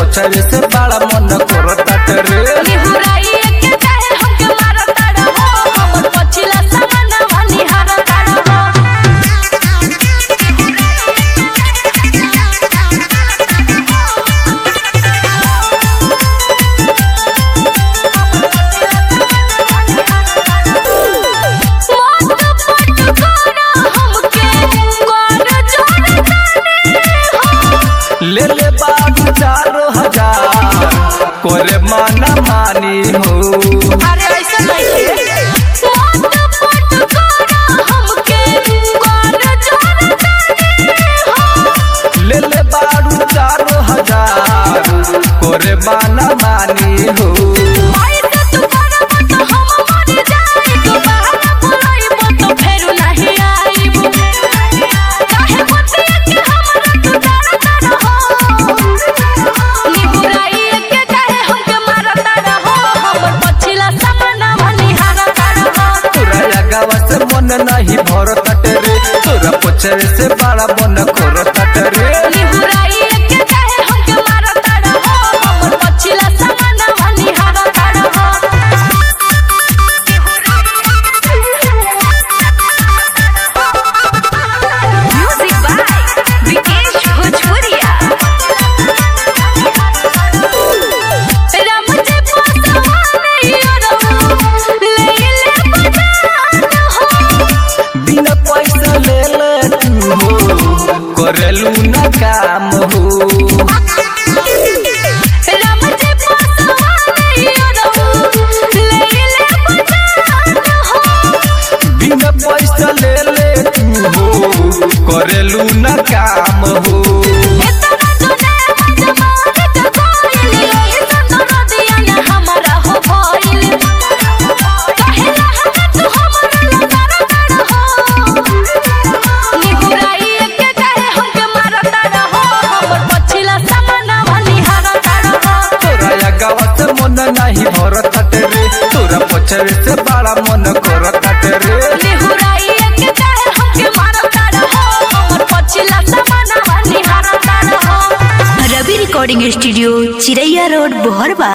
पछाड़े से बड़ा मन करता रे निहुराई के काहे हमके मारता रहो हमर पछिला सामान वाली हारता रहो ले ले बाबू 4000 करे माना मानी हो। अरे ऐसा नहीं है मत पट करा हमके कर जोरदानी हो ले ले बाबू 4000 करे माना मानी हो। ऐसा तू करब तो हम मर जाई तू बहाना बुलाइब तो फेर नहीं आइब काहे बतिया के हमरा तू डरता रहो निहुराई के काहे हमके मारता रहो हमर पछिला सामान वाली हारता रहो तोरा गावा से मन नहीं भरता रे तोरा पछाड़े से बड़ा मन करता रे निहुराई के काहे हमके मारता रहो हमर पछिला सामान वाली हारता रहो म्यूजिक बाय विकेश भोजपुरिया राम जी पसवा नहीं रहो ले ले बजान हो बिना पैसा ले ले तू हो करेलू ना काम हो। राम जी पसवा नहीं रहो ले ले बजान हो बिना पैसा ले ले तू हो करेलू ना काम हो। इतना जोने जमाने का कोइल ऐसा तो दिया ना हमारा हो भइल कहेला हमें तू हमरा लतारता रहो निहुराई के काहे हमके मारता रहो हमर पछिला सामान वाली हारता रहो तोरा गावा से मन नहीं भरता रे तोरा पछाड़े से बड़ा मन करता रे निहुराई के काहे हमके मारता रहो हमर पछिला सामान वाली हारता रहो Ravi recording studio Chiraiya road बोहरबा।